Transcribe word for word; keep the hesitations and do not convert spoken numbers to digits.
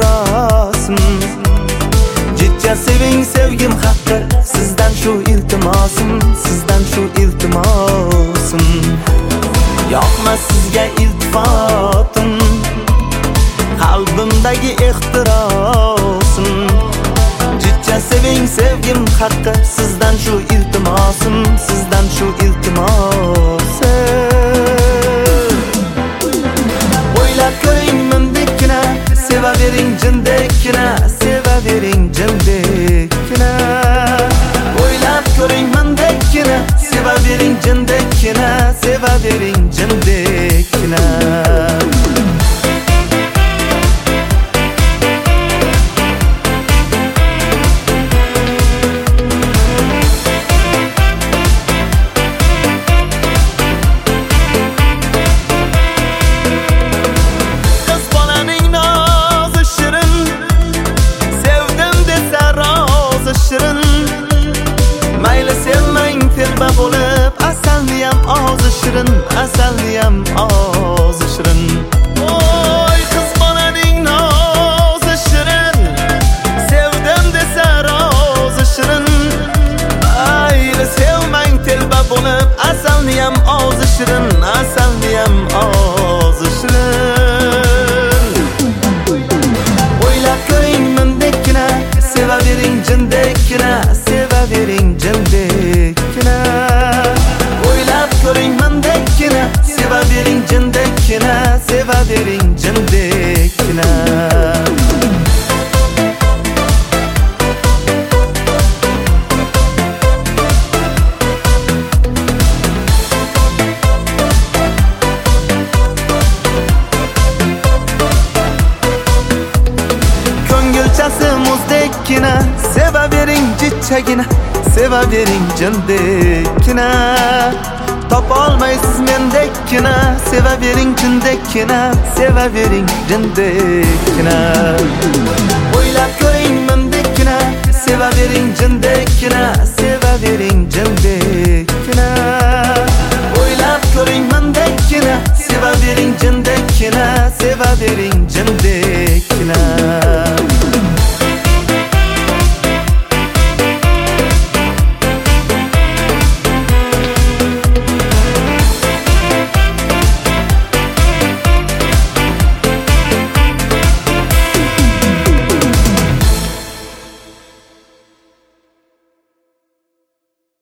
ehtirosim. Jiddiy seving sevgim haqqi, sizdan shu iltimosim, sizdan shu iltimosim. Yoqmas sizga iltifotim, qalbimdagi ehtirosim. Jiddiy seving sevgim haqqi, sizdan shu iltimosim, sizdan shu iltimosim. O'ylab ko'ring mendekina, sevavering jindekina, sevavering jindekina. O'ylab ko'ring mendekina, sevavering jindekina, sevavering jindekina. Mayli sevmang telba bo'lib, asalniyam ozi shirin, asalniyam ozi shirin. Oy qiz bolaning nozi shirin, sevdim desa rozi shirin. Mayli sevmang telba bo'lib, asalniyam ozi shirin, asalniyam ozi shirin. O'ylab ko'ring mendekina, sevavering jindekina, sevavering jindekina. O'ylab ko'ring mendekina, sevavering jindekina, sevavering jindekina. Ko'ngilchasi muzdekina, sevavering jichchagina, sevavering jindekina. Topolmaysiz mendekina, sevavering jindekina, sevavering jindekina.